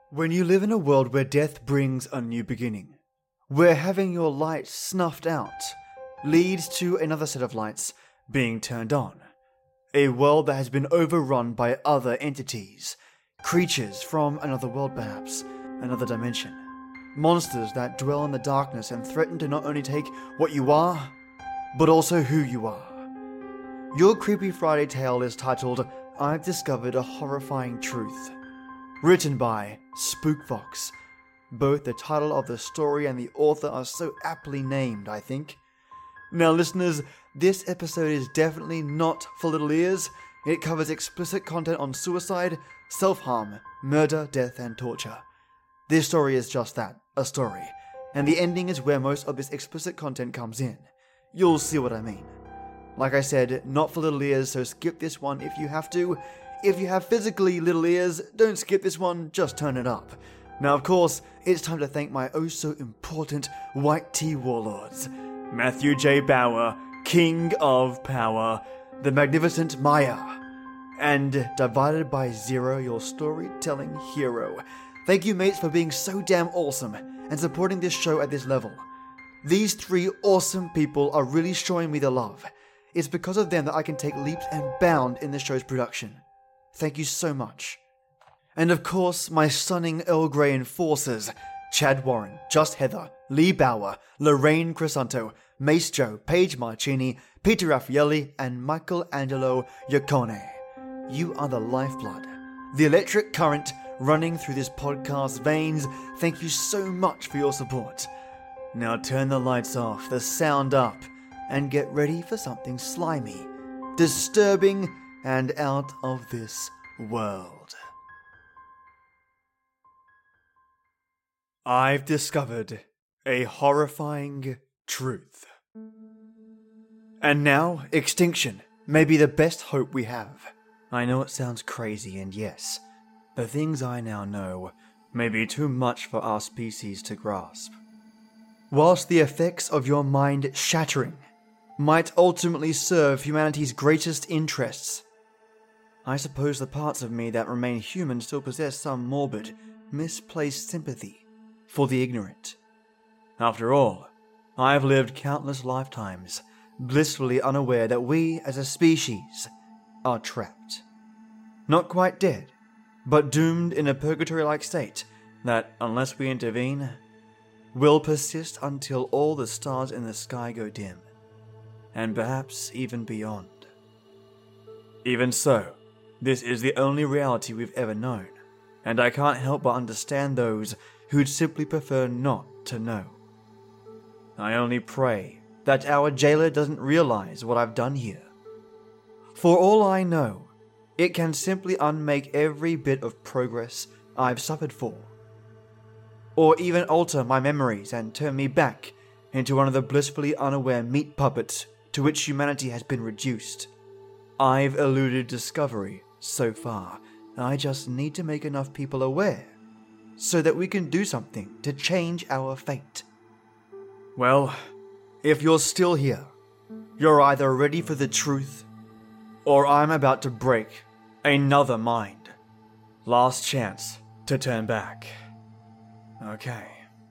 When you live in a world where death brings a new beginning, where having your light snuffed out leads to another set of lights being turned on, a world that has been overrun by other entities, creatures from another world perhaps, another dimension, monsters that dwell in the darkness and threaten to not only take what you are, but also who you are. Your Creepy Friday tale is titled, I've Discovered a Horrifying Truth. Written by SpookVox. Both the title of the story and the author are so aptly named, I think. Now listeners, this episode is definitely not for little ears. It covers explicit content on suicide, self-harm, murder, death, and torture. This story is just that, a story. And the ending is where most of this explicit content comes in. You'll see what I mean. Like I said, not for little ears, so skip this one if you have to. If you have physically little ears, don't skip this one, just turn it up. Now of course, it's time to thank my oh so important white tea warlords. Matthew J. Bauer, King of Power, the magnificent Maya, and Divided by Zero, your storytelling hero. Thank you mates for being so damn awesome and supporting this show at this level. These three awesome people are really showing me the love. It's because of them that I can take leaps and bounds in the show's production. Thank you so much. And of course, my stunning Earl Grey enforcers, Chad Warren, Just Heather, Lee Bauer, Lorraine Crisanto, Mace Joe, Paige Marcini, Peter Raffaelli, and Michelangelo Iacone. You are the lifeblood, the electric current running through this podcast's veins. Thank you so much for your support. Now turn the lights off, the sound up, and get ready for something slimy, disturbing, and out of this world. I've discovered a horrifying truth. And now, extinction may be the best hope we have. I know it sounds crazy, and yes, the things I now know may be too much for our species to grasp. Whilst the effects of your mind shattering might ultimately serve humanity's greatest interests, I suppose the parts of me that remain human still possess some morbid, misplaced sympathy for the ignorant. After all, I have lived countless lifetimes, blissfully unaware that we, as a species, are trapped. Not quite dead, but doomed in a purgatory-like state that, unless we intervene, will persist until all the stars in the sky go dim, and perhaps even beyond. Even so, this is the only reality we've ever known, and I can't help but understand those who'd simply prefer not to know. I only pray that our jailer doesn't realize what I've done here. For all I know, it can simply unmake every bit of progress I've suffered for, or even alter my memories and turn me back into one of the blissfully unaware meat puppets to which humanity has been reduced. I've eluded discovery so far. I just need to make enough people aware so that we can do something to change our fate. Well, if you're still here, you're either ready for the truth, or I'm about to break another mind. Last chance to turn back. Okay.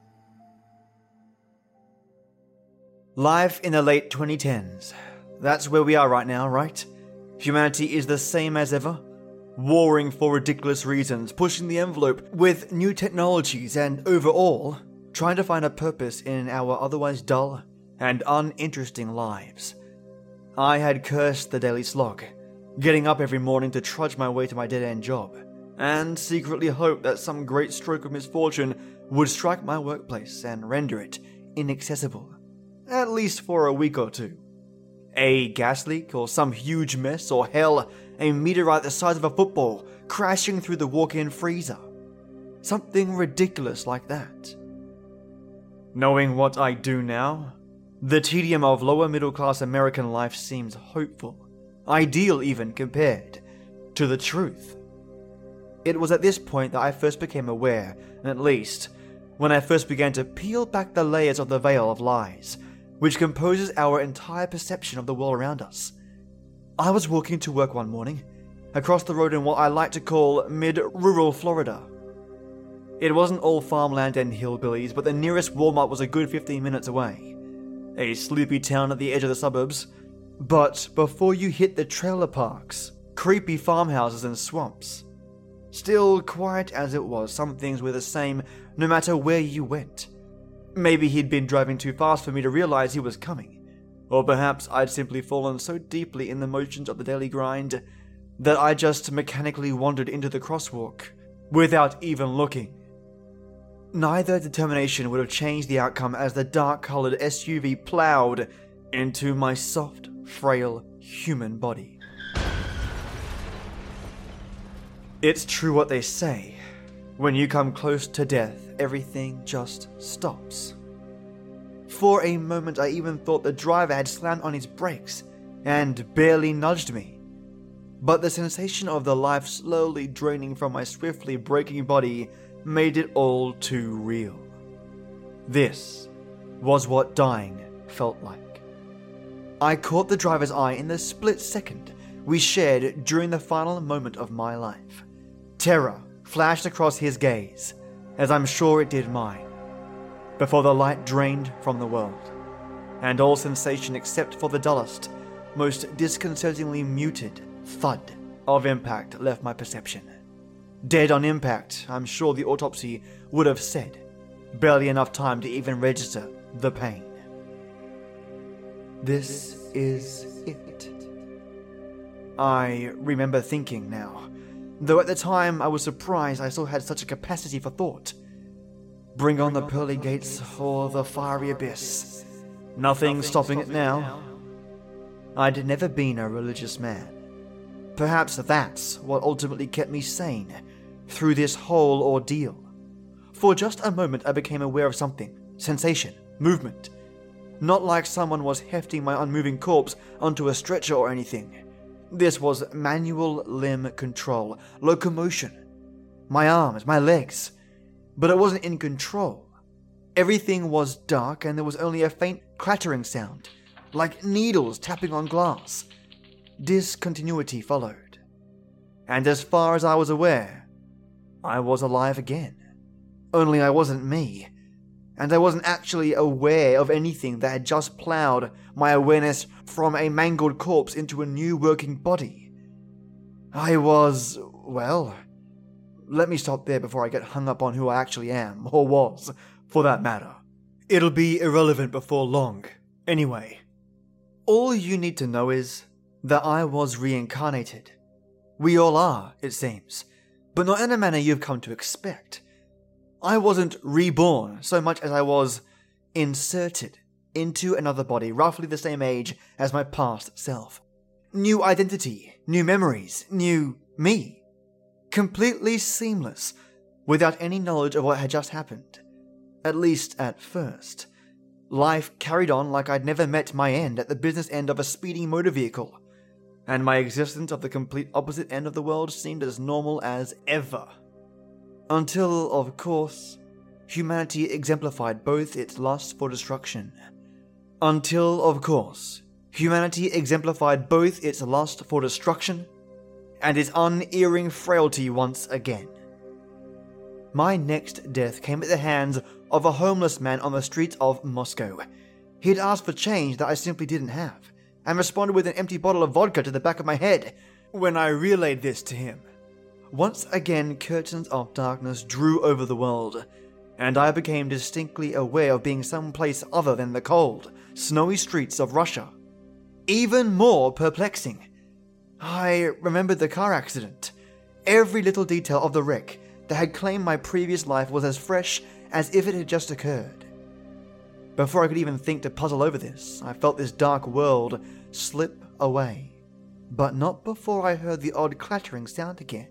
Life in the late 2010s. That's where we are right now, right? Humanity is the same as ever, warring for ridiculous reasons, pushing the envelope with new technologies, and overall, trying to find a purpose in our otherwise dull and uninteresting lives. I had cursed the daily slog, getting up every morning to trudge my way to my dead-end job, and secretly hoped that some great stroke of misfortune would strike my workplace and render it inaccessible, at least for a week or two. A gas leak, or some huge mess, or hell, a meteorite the size of a football crashing through the walk-in freezer. Something ridiculous like that. Knowing what I do now, the tedium of lower middle-class American life seems hopeful, ideal even compared to the truth. It was at this point that I first became aware, and at least when I first began to peel back the layers of the veil of lies, which composes our entire perception of the world around us. I was walking to work one morning, across the road in what I like to call mid-rural Florida. It wasn't all farmland and hillbillies, but the nearest Walmart was a good 15 minutes away. A sleepy town at the edge of the suburbs. But before you hit the trailer parks, creepy farmhouses and swamps. Still, quiet as it was, some things were the same no matter where you went. Maybe he'd been driving too fast for me to realize he was coming. Or perhaps I'd simply fallen so deeply in the motions of the daily grind that I just mechanically wandered into the crosswalk without even looking. Neither determination would have changed the outcome as the dark-colored SUV plowed into my soft, frail human body. It's true what they say. When you come close to death, everything just stops. For a moment I even thought the driver had slammed on his brakes and barely nudged me. But the sensation of the life slowly draining from my swiftly breaking body made it all too real. This was what dying felt like. I caught the driver's eye in the split second we shared during the final moment of my life. Terror flashed across his gaze, as I'm sure it did mine, before the light drained from the world, and all sensation except for the dullest, most disconcertingly muted thud of impact left my perception. Dead on impact, I'm sure the autopsy would have said, barely enough time to even register the pain. This is it. I remember thinking now, though at the time I was surprised I still had such a capacity for thought. Bring on the pearly gates or the fiery abyss. Nothing stopping it now. I'd never been a religious man. Perhaps that's what ultimately kept me sane through this whole ordeal. For just a moment I became aware of something, sensation, movement. Not like someone was hefting my unmoving corpse onto a stretcher or anything. This was manual limb control, locomotion. My arms, my legs. But it wasn't in control. Everything was dark and there was only a faint clattering sound, like needles tapping on glass. Discontinuity followed. And as far as I was aware, I was alive again. Only I wasn't me. And I wasn't actually aware of anything that had just plowed my awareness from a mangled corpse into a new working body. I was, well, let me stop there before I get hung up on who I actually am, or was, for that matter. It'll be irrelevant before long. Anyway, all you need to know is that I was reincarnated. We all are, it seems, but not in a manner you've come to expect. I wasn't reborn so much as I was inserted into another body roughly the same age as my past self. New identity, new memories, new me. Completely seamless, without any knowledge of what had just happened. At least at first. Life carried on like I'd never met my end at the business end of a speeding motor vehicle, and my existence of the complete opposite end of the world seemed as normal as ever. Until, of course, humanity exemplified both its lust for destruction. Until, of course, humanity exemplified both its lust for destruction and its unerring frailty once again. My next death came at the hands of a homeless man on the streets of Moscow. He had asked for change that I simply didn't have, and responded with an empty bottle of vodka to the back of my head when I relayed this to him. Once again, curtains of darkness drew over the world, and I became distinctly aware of being someplace other than the cold, snowy streets of Russia. Even more perplexing, I remembered the car accident. Every little detail of the wreck that had claimed my previous life was as fresh as if it had just occurred. Before I could even think to puzzle over this, I felt this dark world slip away, but not before I heard the odd clattering sound again.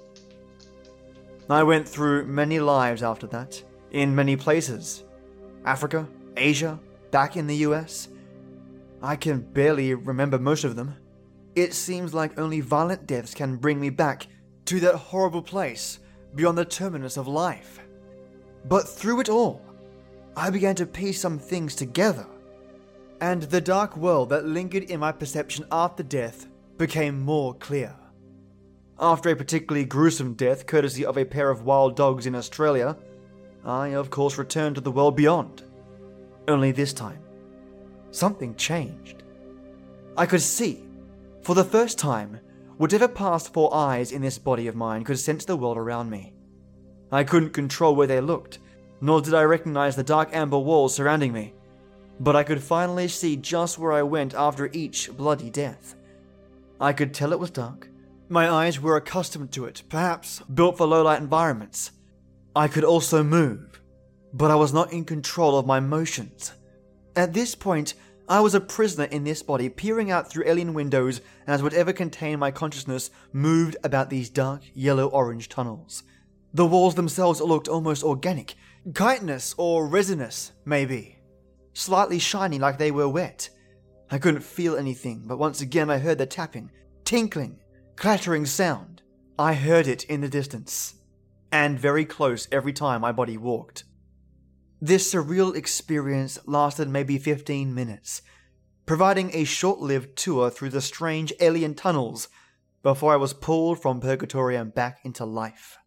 I went through many lives after that, in many places. Africa, Asia, back in the US. I can barely remember most of them. It seems like only violent deaths can bring me back to that horrible place beyond the terminus of life. But through it all, I began to piece some things together, and the dark world that lingered in my perception after death became more clear. After a particularly gruesome death courtesy of a pair of wild dogs in Australia, I of course returned to the world beyond. Only this time, something changed. I could see, for the first time, whatever past 4 eyes in this body of mine could sense the world around me. I couldn't control where they looked, nor did I recognize the dark amber walls surrounding me, but I could finally see just where I went after each bloody death. I could tell it was dark. My eyes were accustomed to it, perhaps built for low-light environments. I could also move, but I was not in control of my motions. At this point, I was a prisoner in this body, peering out through alien windows as whatever contained my consciousness moved about these dark yellow-orange tunnels. The walls themselves looked almost organic, chitinous or resinous, maybe. Slightly shiny like they were wet. I couldn't feel anything, but once again I heard the tapping, tinkling, clattering sound. I heard it in the distance, and very close every time my body walked. This surreal experience lasted maybe 15 minutes, providing a short-lived tour through the strange alien tunnels before I was pulled from purgatory and back into life.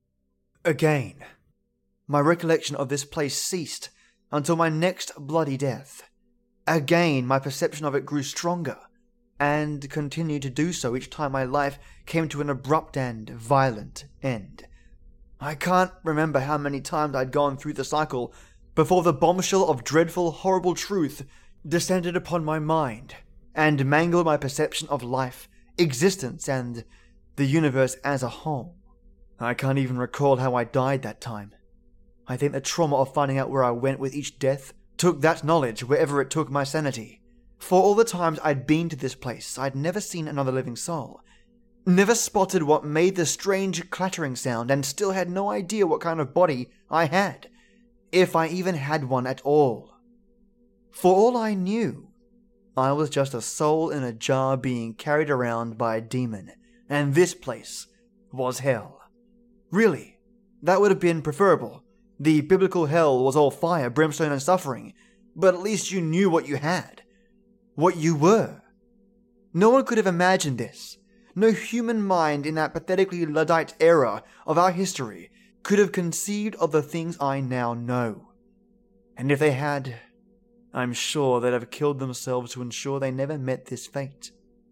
Again, my recollection of this place ceased until my next bloody death. Again, my perception of it grew stronger, and continued to do so each time my life came to an abrupt and violent end. I can't remember how many times I'd gone through the cycle before the bombshell of dreadful, horrible truth descended upon my mind and mangled my perception of life, existence, and the universe as a whole. I can't even recall how I died that time. I think the trauma of finding out where I went with each death took that knowledge wherever it took my sanity. For all the times I'd been to this place, I'd never seen another living soul. Never spotted what made the strange clattering sound, and still had no idea what kind of body I had, if I even had one at all. For all I knew, I was just a soul in a jar being carried around by a demon, and this place was hell. Really, that would have been preferable. The biblical hell was all fire, brimstone, and suffering, but at least you knew what you had, what you were. No one could have imagined this. No human mind in that pathetically Luddite era of our history could have conceived of the things I now know. And if they had, I'm sure they'd have killed themselves to ensure they never met this fate.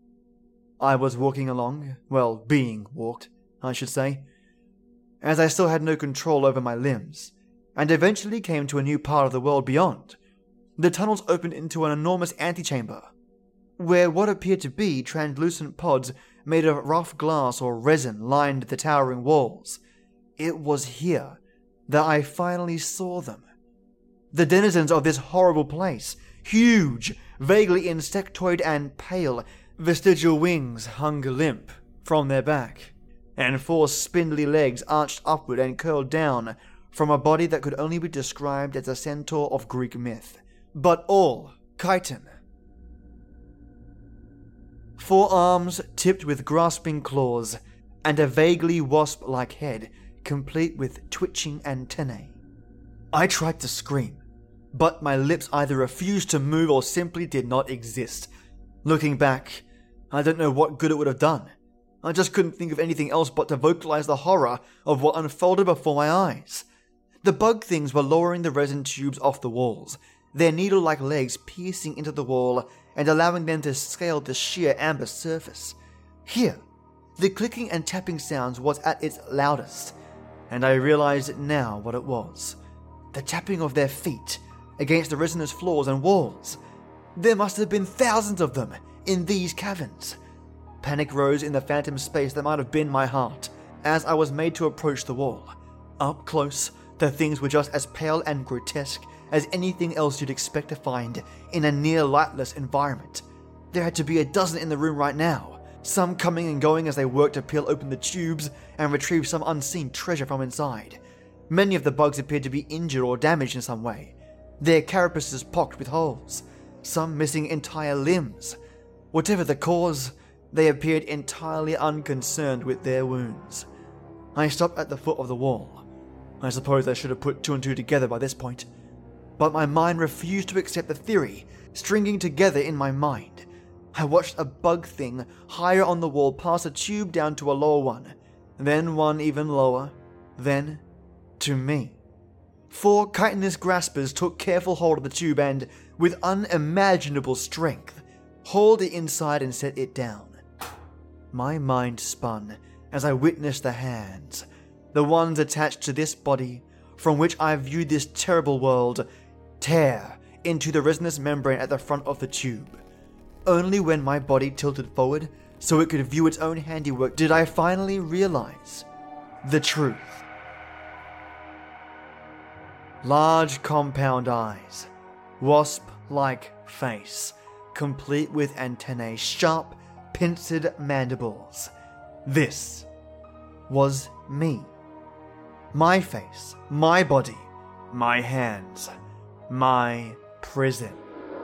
I was walking along, well, being walked, I should say, as I still had no control over my limbs, and eventually came to a new part of the world beyond. The tunnels opened into an enormous antechamber, where what appeared to be translucent pods made of rough glass or resin lined the towering walls. It was here that I finally saw them. The denizens of this horrible place, huge, vaguely insectoid and pale, vestigial wings hung limp from their back, and 4 spindly legs arched upward and curled down from a body that could only be described as a centaur of Greek myth, but all chitin. 4 arms tipped with grasping claws, and a vaguely wasp-like head, complete with twitching antennae. I tried to scream, but my lips either refused to move or simply did not exist. Looking back, I don't know what good it would have done. I just couldn't think of anything else but to vocalize the horror of what unfolded before my eyes. The bug things were lowering the resin tubes off the walls, their needle-like legs piercing into the wall and allowing them to scale the sheer amber surface. Here, the clicking and tapping sounds was at its loudest, and I realized now what it was. The tapping of their feet against the resinous floors and walls. There must have been thousands of them in these caverns. Panic rose in the phantom space that might have been my heart as I was made to approach the wall. Up close, the things were just as pale and grotesque as anything else you'd expect to find in a near lightless environment. There had to be a dozen in the room right now, some coming and going as they worked to peel open the tubes and retrieve some unseen treasure from inside. Many of the bugs appeared to be injured or damaged in some way, their carapaces pocked with holes, some missing entire limbs. Whatever the cause, they appeared entirely unconcerned with their wounds. I stopped at the foot of the wall. I suppose I should have put 2 and 2 together by this point, but my mind refused to accept the theory stringing together in my mind. I watched a bug thing higher on the wall pass a tube down to a lower one, then one even lower, then to me. 4 chitinous graspers took careful hold of the tube and, with unimaginable strength, hauled it inside and set it down. My mind spun as I witnessed the hands, the ones attached to this body from which I viewed this terrible world, tear into the resinous membrane at the front of the tube. Only when my body tilted forward so it could view its own handiwork did I finally realize the truth. Large compound eyes, wasp-like face, complete with antennae, sharp, pincered mandibles. This was me. My face, my body, my hands, my prison.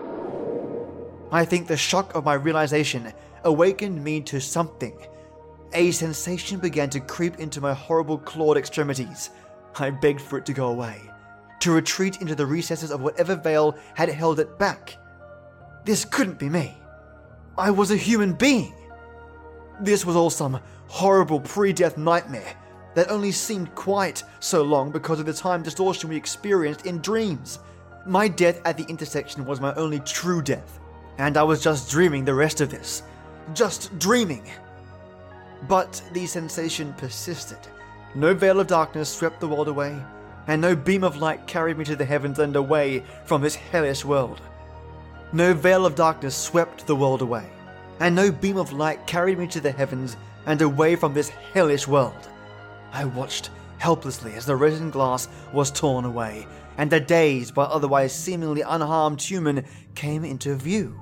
I think the shock of my realization awakened me to something. A sensation began to creep into my horrible clawed extremities. I begged for it to go away, to retreat into the recesses of whatever veil had held it back. This couldn't be me. I was a human being. This was all some horrible pre-death nightmare that only seemed quite so long because of the time distortion we experienced in dreams. My death at the intersection was my only true death, and I was just dreaming the rest of this. Just dreaming. But the sensation persisted. No veil of darkness swept the world away, and no beam of light carried me to the heavens and away from this hellish world. No veil of darkness swept the world away, and no beam of light carried me to the heavens and away from this hellish world. I watched helplessly as the resin glass was torn away, and a dazed but otherwise seemingly unharmed human came into view.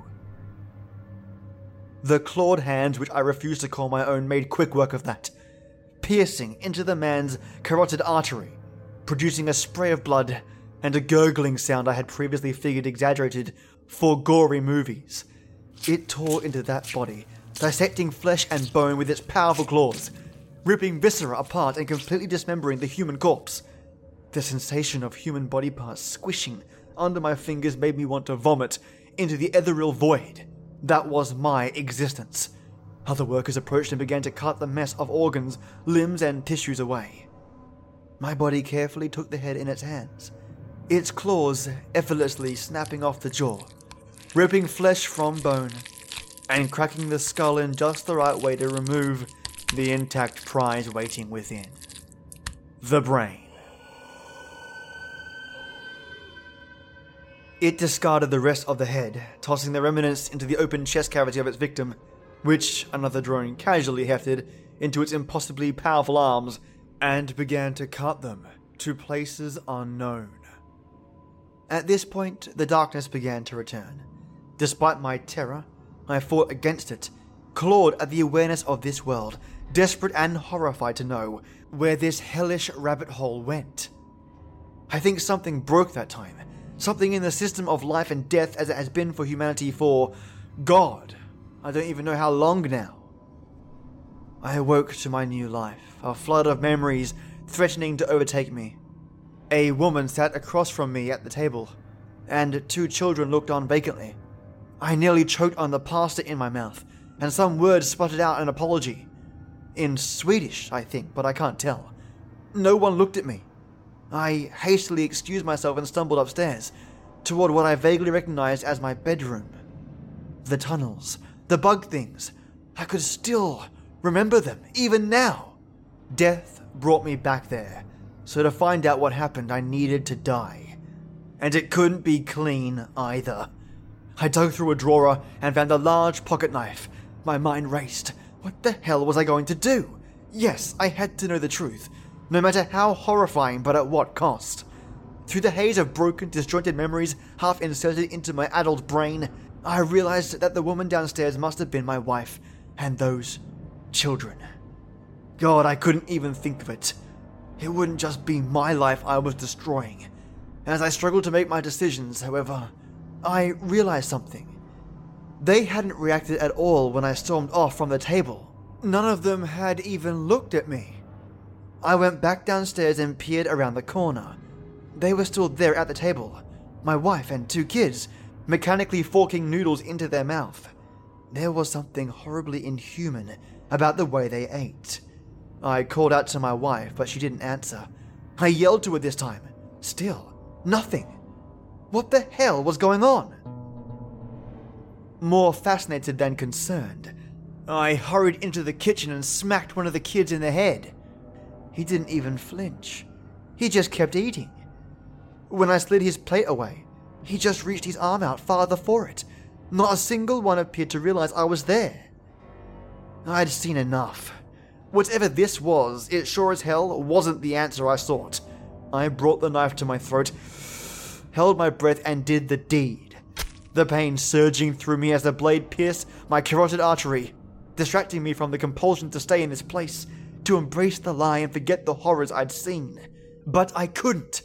The clawed hands, which I refused to call my own, made quick work of that, piercing into the man's carotid artery, producing a spray of blood and a gurgling sound I had previously figured exaggerated for gory movies. It tore into that body, dissecting flesh and bone with its powerful claws, ripping viscera apart and completely dismembering the human corpse. The sensation of human body parts squishing under my fingers made me want to vomit into the ethereal void that was my existence. Other workers approached and began to cut the mess of organs, limbs, and tissues away. My body carefully took the head in its hands, its claws effortlessly snapping off the jaw, ripping flesh from bone, and cracking the skull in just the right way to remove the intact prize waiting within. The brain. It discarded the rest of the head, tossing the remnants into the open chest cavity of its victim, which another drone casually hefted into its impossibly powerful arms, and began to cut them to places unknown. At this point, the darkness began to return. Despite my terror, I fought against it, clawed at the awareness of this world, desperate and horrified to know where this hellish rabbit hole went. I think something broke that time, something in the system of life and death as it has been for humanity for, God, I don't even know how long now. I awoke to my new life, a flood of memories threatening to overtake me. A woman sat across from me at the table, and 2 children looked on vacantly. I nearly choked on the pasta in my mouth, and some words sputtered out an apology. In Swedish, I think, but I can't tell. No one looked at me. I hastily excused myself and stumbled upstairs, toward what I vaguely recognized as my bedroom. The tunnels, the bug things, I could still remember them, even now. Death brought me back there, so to find out what happened I needed to die. And it couldn't be clean either. I dug through a drawer and found a large pocket knife. My mind raced. What the hell was I going to do? Yes, I had to know the truth, no matter how horrifying, but at what cost. Through the haze of broken, disjointed memories half inserted into my adult brain, I realized that the woman downstairs must have been my wife, and those children. God, I couldn't even think of it. It wouldn't just be my life I was destroying. As I struggled to make my decisions, however, I realized something. They hadn't reacted at all when I stormed off from the table. None of them had even looked at me. I went back downstairs and peered around the corner. They were still there at the table, my wife and 2 kids, mechanically forking noodles into their mouth. There was something horribly inhuman about the way they ate. I called out to my wife, but she didn't answer. I yelled to her this time. Still, nothing. What the hell was going on? More fascinated than concerned, I hurried into the kitchen and smacked one of the kids in the head. He didn't even flinch. He just kept eating. When I slid his plate away, he just reached his arm out farther for it. Not a single one appeared to realize I was there. I'd seen enough. Whatever this was, it sure as hell wasn't the answer I sought. I brought the knife to my throat, held my breath, and did the deed. The pain surging through me as the blade pierced my carotid artery, distracting me from the compulsion to stay in this place, to embrace the lie and forget the horrors I'd seen. But I couldn't.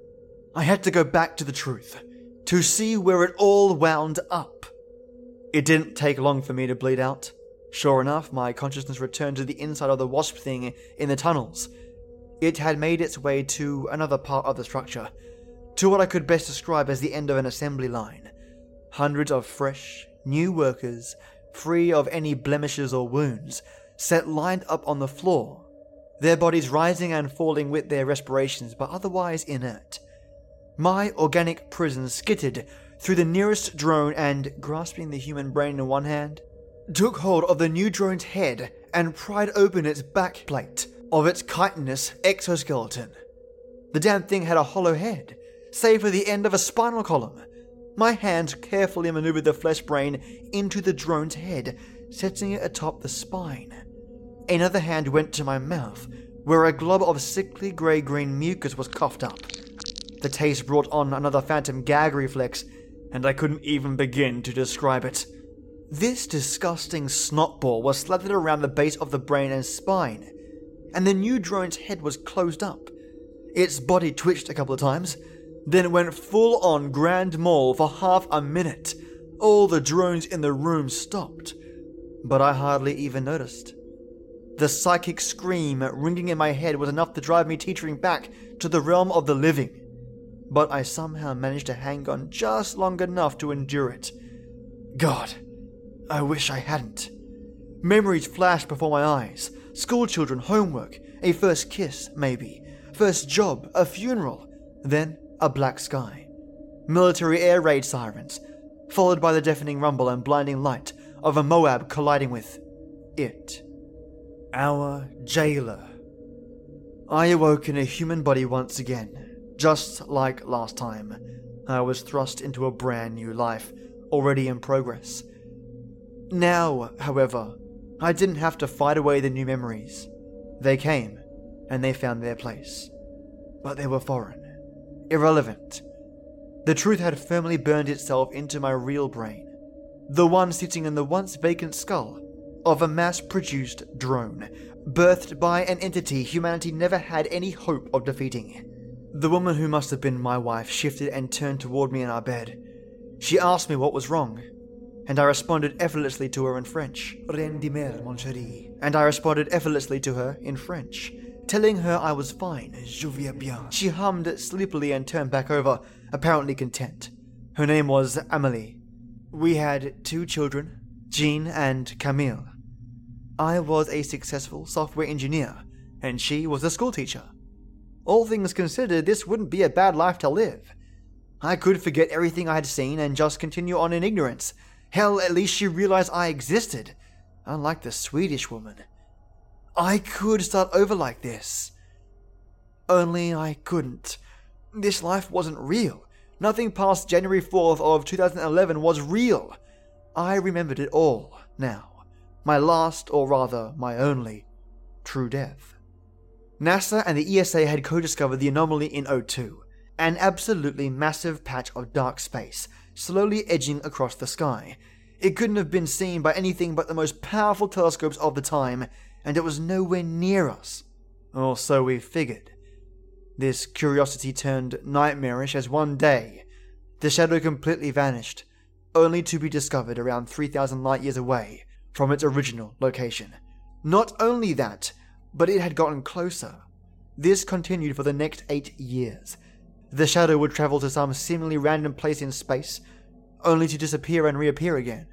I had to go back to the truth, to see where it all wound up. It didn't take long for me to bleed out. Sure enough, my consciousness returned to the inside of the wasp thing in the tunnels. It had made its way to another part of the structure, to what I could best describe as the end of an assembly line. Hundreds of fresh, new workers, free of any blemishes or wounds, sat lined up on the floor, their bodies rising and falling with their respirations, but otherwise inert. My organic prison skittered through the nearest drone and, grasping the human brain in one hand, took hold of the new drone's head and pried open its back plate of its chitinous exoskeleton. The damn thing had a hollow head, save for the end of a spinal column. My hands carefully maneuvered the flesh brain into the drone's head, setting it atop the spine. Another hand went to my mouth, where a glob of sickly grey-green mucus was coughed up. The taste brought on another phantom gag reflex, and I couldn't even begin to describe it. This disgusting snotball was slathered around the base of the brain and spine, and the new drone's head was closed up. Its body twitched a couple of times, then went full-on grand mal for half a minute. All the drones in the room stopped, but I hardly even noticed. The psychic scream ringing in my head was enough to drive me teetering back to the realm of the living, but I somehow managed to hang on just long enough to endure it. God, I wish I hadn't. Memories flashed before my eyes. Schoolchildren, homework, a first kiss, maybe. First job, a funeral. Then a black sky. Military air raid sirens, followed by the deafening rumble and blinding light of a Moab colliding with it. Our jailer. I awoke in a human body once again. Just like last time, I was thrust into a brand new life, already in progress. Now, however, I didn't have to fight away the new memories. They came, and they found their place. But they were foreign, irrelevant. The truth had firmly burned itself into my real brain, the one sitting in the once vacant skull of a mass-produced drone, birthed by an entity humanity never had any hope of defeating. The woman who must have been my wife shifted and turned toward me in our bed. She asked me what was wrong, and I responded effortlessly to her in French. Rien de mal, mon chéri. And I responded effortlessly to her in French, telling her I was fine. Je vais bien. She hummed sleepily and turned back over, apparently content. Her name was Amélie. We had 2 children, Jean and Camille. I was a successful software engineer, and she was a schoolteacher. All things considered, this wouldn't be a bad life to live. I could forget everything I had seen and just continue on in ignorance. Hell, at least she realized I existed, unlike the Swedish woman. I could start over like this. Only I couldn't. This life wasn't real. Nothing past January 4th of 2011 was real. I remembered it all now. My last, or rather, my only, true death. NASA and the ESA had co-discovered the anomaly in O2, an absolutely massive patch of dark space, slowly edging across the sky. It couldn't have been seen by anything but the most powerful telescopes of the time, and it was nowhere near us. Or so we figured. This curiosity turned nightmarish as one day, the shadow completely vanished, only to be discovered around 3,000 light-years away from its original location. Not only that, but it had gotten closer. This continued for the next 8 years. The shadow would travel to some seemingly random place in space, only to disappear and reappear again.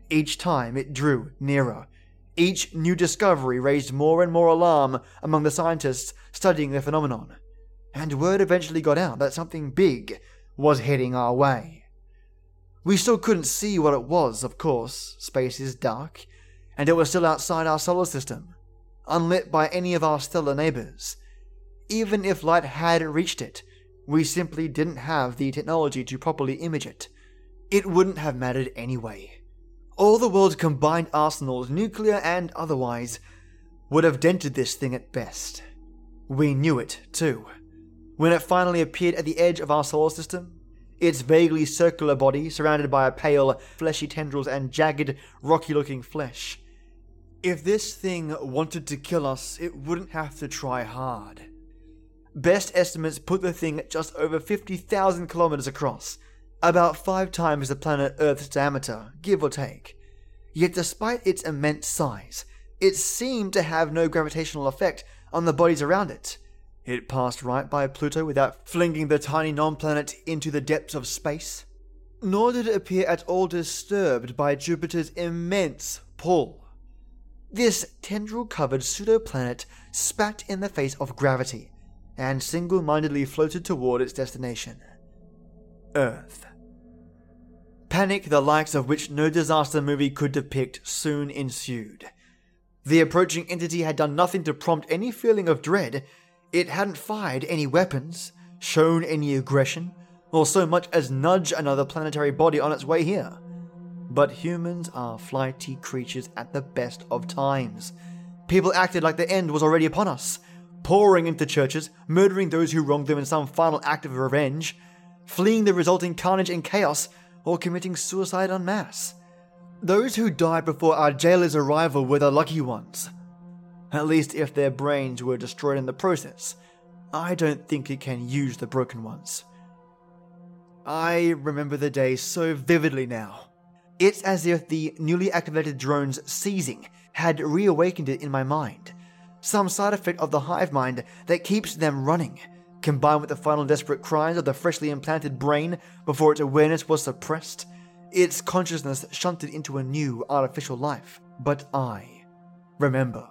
Each time it drew nearer. Each new discovery raised more and more alarm among the scientists studying the phenomenon. And word eventually got out that something big was heading our way. We still couldn't see what it was, of course. Space is dark, and it was still outside our solar system, unlit by any of our stellar neighbors. Even if light had reached it, we simply didn't have the technology to properly image it. It wouldn't have mattered anyway. All the world's combined arsenals, nuclear and otherwise, would have dented this thing at best. We knew it, too. When it finally appeared at the edge of our solar system, its vaguely circular body surrounded by a pale, fleshy tendrils and jagged, rocky-looking flesh. If this thing wanted to kill us, it wouldn't have to try hard. Best estimates put the thing at just over 50,000 kilometers across, about 5 times the planet Earth's diameter, give or take. Yet despite its immense size, it seemed to have no gravitational effect on the bodies around it. It passed right by Pluto without flinging the tiny non-planet into the depths of space. Nor did it appear at all disturbed by Jupiter's immense pull. This tendril-covered pseudo-planet spat in the face of gravity and single-mindedly floated toward its destination, Earth. Panic the likes of which no disaster movie could depict soon ensued. The approaching entity had done nothing to prompt any feeling of dread. It hadn't fired any weapons, shown any aggression, or so much as nudge another planetary body on its way here. But humans are flighty creatures at the best of times. People acted like the end was already upon us, pouring into churches, murdering those who wronged them in some final act of revenge, fleeing the resulting carnage and chaos, or committing suicide en masse. Those who died before our jailer's arrival were the lucky ones. At least if their brains were destroyed in the process. I don't think it can use the broken ones. I remember the day so vividly now. It's as if the newly activated drone's seizing had reawakened it in my mind. Some side effect of the hive mind that keeps them running, combined with the final desperate cries of the freshly implanted brain before its awareness was suppressed, its consciousness shunted into a new artificial life. But I remember.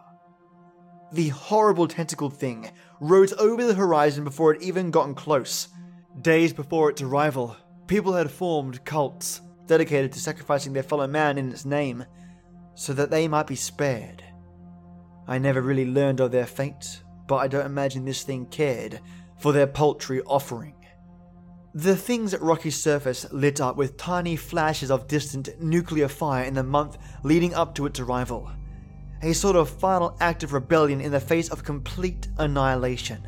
The horrible tentacled thing rose over the horizon before it even gotten close. Days before its arrival, people had formed cults dedicated to sacrificing their fellow man in its name, so that they might be spared. I never really learned of their fate, but I don't imagine this thing cared for their paltry offering. The thing's rocky surface lit up with tiny flashes of distant nuclear fire in the month leading up to its arrival. A sort of final act of rebellion in the face of complete annihilation.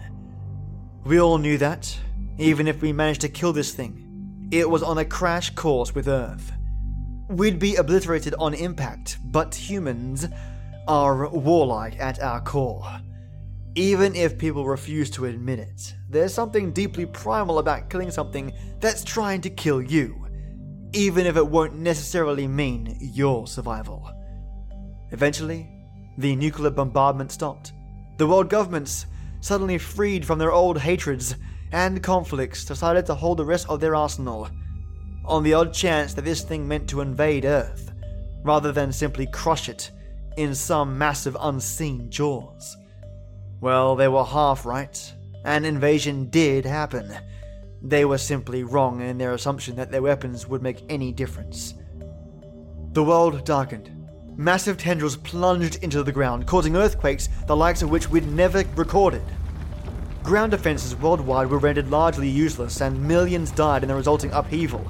We all knew that, even if we managed to kill this thing, it was on a crash course with Earth. We'd be obliterated on impact, but humans are warlike at our core. Even if people refuse to admit it, there's something deeply primal about killing something that's trying to kill you, even if it won't necessarily mean your survival. Eventually, the nuclear bombardment stopped. The world governments, suddenly freed from their old hatreds and conflicts, decided to hold the rest of their arsenal, on the odd chance that this thing meant to invade Earth, rather than simply crush it in some massive unseen jaws. Well, they were half right. An invasion did happen. They were simply wrong in their assumption that their weapons would make any difference. The world darkened. Massive tendrils plunged into the ground, causing earthquakes the likes of which we'd never recorded. Ground defenses worldwide were rendered largely useless, and millions died in the resulting upheaval.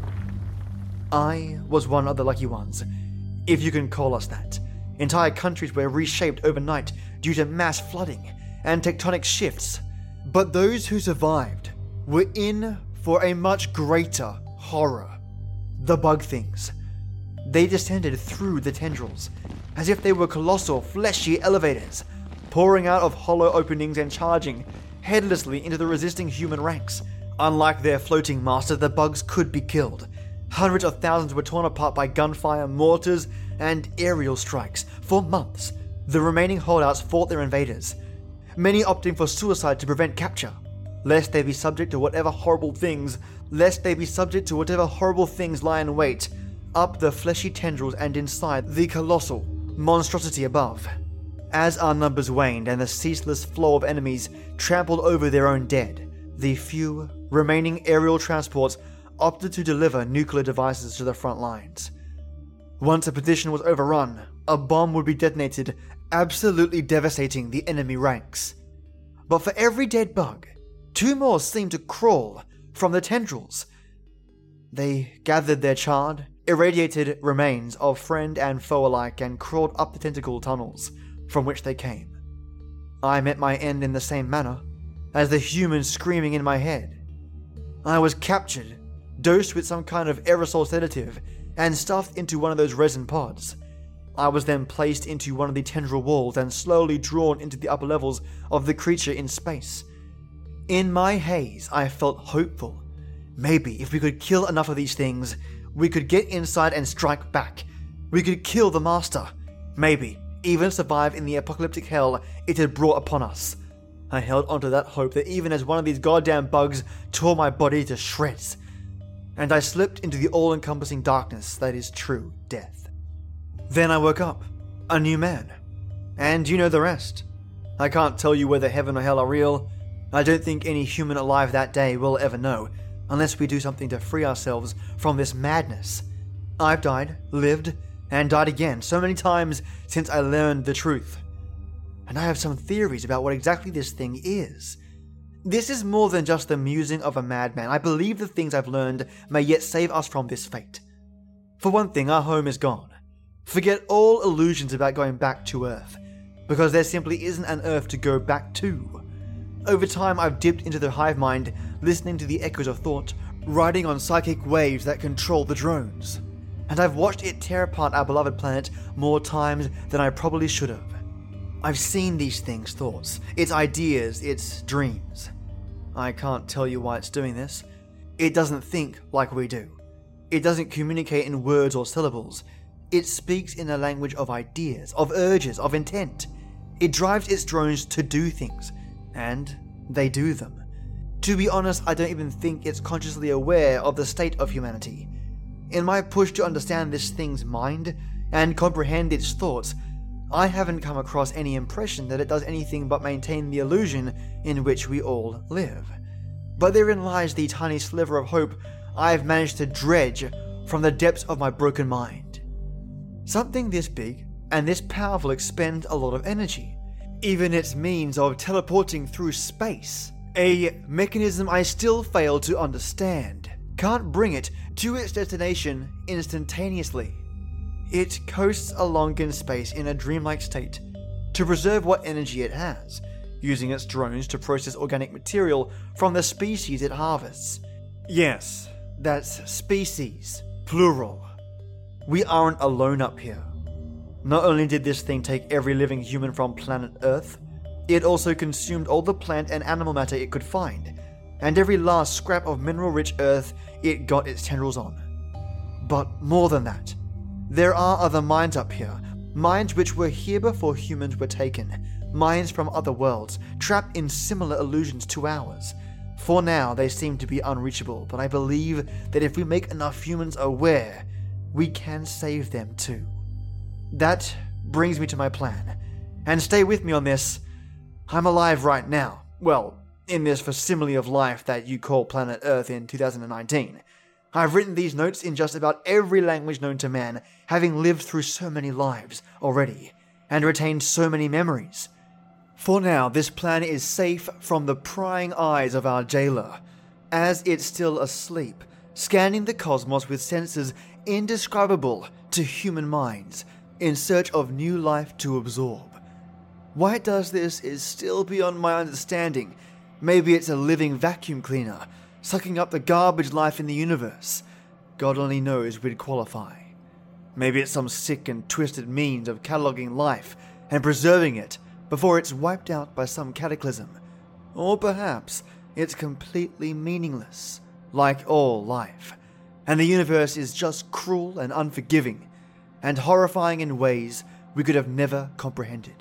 I was one of the lucky ones, if you can call us that. Entire countries were reshaped overnight due to mass flooding and tectonic shifts. But those who survived were in for a much greater horror. The bug things. They descended through the tendrils, as if they were colossal, fleshy elevators, pouring out of hollow openings and charging headlessly into the resisting human ranks. Unlike their floating master, the bugs could be killed. Hundreds of thousands were torn apart by gunfire, mortars, and aerial strikes. For months, the remaining holdouts fought their invaders, many opting for suicide to prevent capture, lest they be subject to whatever horrible things lie in wait up the fleshy tendrils and inside the colossal monstrosity above. As our numbers waned and the ceaseless flow of enemies trampled over their own dead, the few remaining aerial transports opted to deliver nuclear devices to the front lines. Once a position was overrun, a bomb would be detonated, absolutely devastating the enemy ranks. But for every dead bug, 2 more seemed to crawl from the tendrils. They gathered their charred, irradiated remains of friend and foe alike and crawled up the tentacle tunnels from which they came. I met my end in the same manner as the humans screaming in my head. I was captured, dosed with some kind of aerosol sedative, and stuffed into one of those resin pods. I was then placed into one of the tendril walls and slowly drawn into the upper levels of the creature in space. In my haze, I felt hopeful. Maybe if we could kill enough of these things, we could get inside and strike back. We could kill the Master. Maybe even survive in the apocalyptic hell it had brought upon us. I held onto that hope that even as one of these goddamn bugs tore my body to shreds, and I slipped into the all-encompassing darkness that is true death. Then I woke up, a new man. And you know the rest. I can't tell you whether heaven or hell are real. I don't think any human alive that day will ever know, unless we do something to free ourselves from this madness. I've died, lived, and died again so many times since I learned the truth. And I have some theories about what exactly this thing is. This is more than just the musing of a madman. I believe the things I've learned may yet save us from this fate. For one thing, our home is gone. Forget all illusions about going back to Earth, because there simply isn't an Earth to go back to. Over time, I've dipped into the hive mind, listening to the echoes of thought, riding on psychic waves that control the drones. And I've watched it tear apart our beloved planet more times than I probably should have. I've seen these things' thoughts, its ideas, its dreams. I can't tell you why it's doing this. It doesn't think like we do. It doesn't communicate in words or syllables. It speaks in a language of ideas, of urges, of intent. It drives its drones to do things, and they do them. To be honest, I don't even think it's consciously aware of the state of humanity. In my push to understand this thing's mind and comprehend its thoughts, I haven't come across any impression that it does anything but maintain the illusion in which we all live. But therein lies the tiny sliver of hope I've managed to dredge from the depths of my broken mind. Something this big and this powerful expends a lot of energy. Even its means of teleporting through space, a mechanism I still fail to understand, can't bring it to its destination instantaneously. It coasts along in space in a dreamlike state to preserve what energy it has, using its drones to process organic material from the species it harvests. Yes, that's species, plural. We aren't alone up here. Not only did this thing take every living human from planet Earth, it also consumed all the plant and animal matter it could find, and every last scrap of mineral-rich Earth it got its tendrils on. But more than that, there are other minds up here, minds which were here before humans were taken, minds from other worlds, trapped in similar illusions to ours. For now, they seem to be unreachable, but I believe that if we make enough humans aware, we can save them too. That brings me to my plan, and stay with me on this. I'm alive right now, well, in this facsimile of life that you call planet Earth in 2019. I've written these notes in just about every language known to man, having lived through so many lives already, and retained so many memories. For now, this plan is safe from the prying eyes of our jailer, as it's still asleep, scanning the cosmos with senses indescribable to human minds, in search of new life to absorb. Why it does this is still beyond my understanding. Maybe it's a living vacuum cleaner, sucking up the garbage life in the universe. God only knows we'd qualify. Maybe it's some sick and twisted means of cataloging life and preserving it before it's wiped out by some cataclysm. Or perhaps it's completely meaningless, like all life, and the universe is just cruel and unforgiving, and horrifying in ways we could have never comprehended.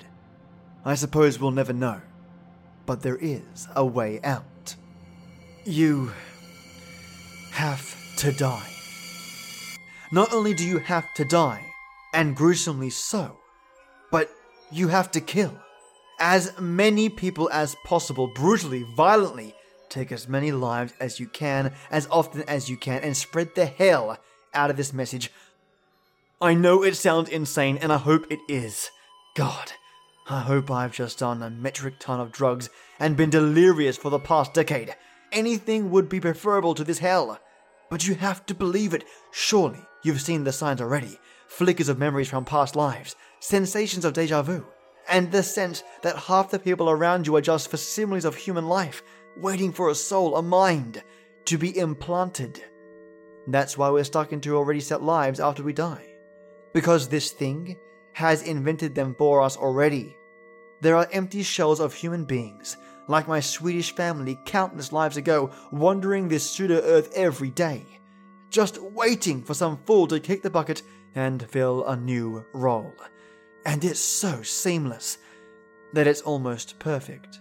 I suppose we'll never know, but there is a way out. You have to die. not only do you have to die, and gruesomely so, but you have to kill as many people as possible, brutally, violently. Take as many lives as you can, as often as you can, and spread the hell out of this message. I know it sounds insane, and I hope it is. God, I hope I've just done a metric ton of drugs and been delirious for the past decade. Anything would be preferable to this hell. But you have to believe it. Surely you've seen the signs already. Flickers of memories from past lives, sensations of deja vu, and the sense that half the people around you are just facsimiles of human life, waiting for a soul, a mind, to be implanted. That's why we're stuck into already set lives after we die. Because this thing has invented them for us already. There are empty shells of human beings, like my Swedish family countless lives ago, wandering this pseudo-earth every day, just waiting for some fool to kick the bucket and fill a new role. And it's so seamless that it's almost perfect.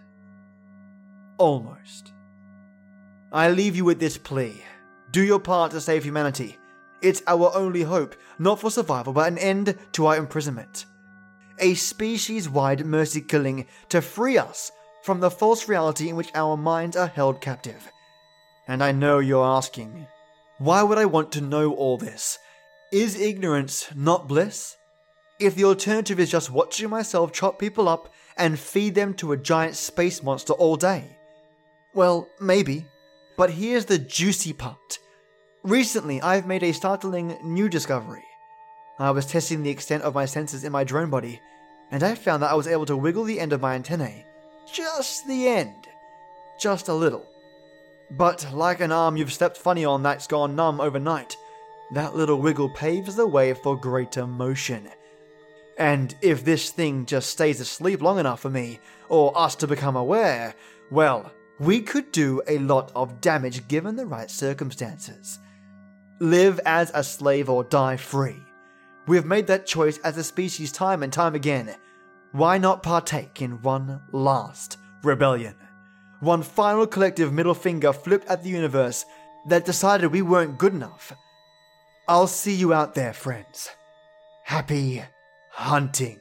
Almost. I leave you with this plea. Do your part to save humanity. It's our only hope, not for survival, but an end to our imprisonment. A species-wide mercy killing to free us from the false reality in which our minds are held captive. And I know you're asking, why would I want to know all this? Is ignorance not bliss? If the alternative is just watching myself chop people up and feed them to a giant space monster all day, well, maybe. But here's the juicy part. Recently, I've made a startling new discovery. I was testing the extent of my senses in my drone body, and I found that I was able to wiggle the end of my antennae. Just the end. Just a little. But like an arm you've slept funny on that's gone numb overnight, that little wiggle paves the way for greater motion. And if this thing just stays asleep long enough for me, or us to become aware, well, we could do a lot of damage given the right circumstances. Live as a slave or die free. We have made that choice as a species time and time again. Why not partake in one last rebellion? One final collective middle finger flipped at the universe that decided we weren't good enough. I'll see you out there, friends. Happy hunting.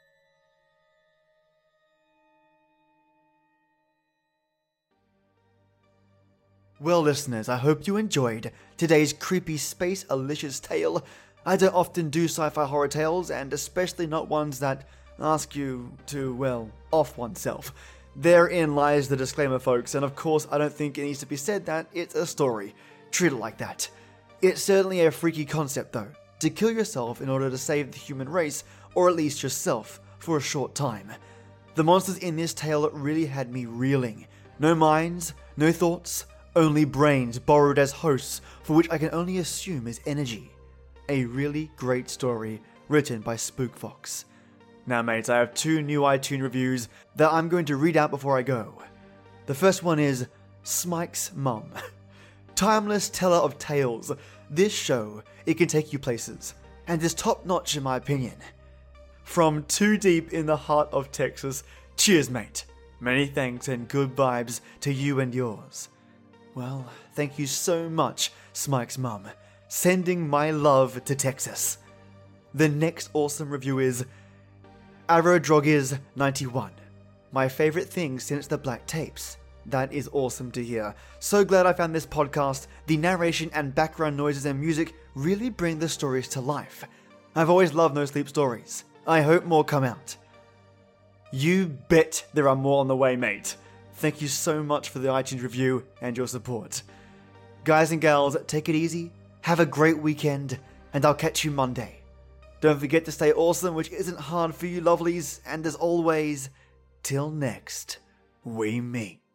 Well, listeners, I hope you enjoyed today's creepy space-alicious tale. I don't often do sci-fi horror tales, and especially not ones that ask you to, well, off oneself. Therein lies the disclaimer, folks, and of course I don't think it needs to be said that it's a story. Treat it like that. It's certainly a freaky concept, though, to kill yourself in order to save the human race, or at least yourself, for a short time. The monsters in this tale really had me reeling. No minds, no thoughts, only brains borrowed as hosts, for which I can only assume is energy. A really great story, written by SpookFox. Now mates, I have 2 new iTunes reviews that I'm going to read out before I go. The first one is Smike's Mum. Timeless teller of tales, this show, it can take you places, and is top notch in my opinion. From too deep in the heart of Texas, cheers mate. Many thanks and good vibes to you and yours. Well, thank you so much, Smike's Mum. Sending my love to Texas. The next awesome review is Aerodrogiz91. My favorite thing since the Black Tapes. That is awesome to hear. So glad I found this podcast. The narration and background noises and music really bring the stories to life. I've always loved No Sleep stories. I hope more come out. You bet there are more on the way, mate. Thank you so much for the iTunes review and your support. Guys and gals, take it easy, have a great weekend, and I'll catch you Monday. Don't forget to stay awesome, which isn't hard for you lovelies, and as always, till next we meet.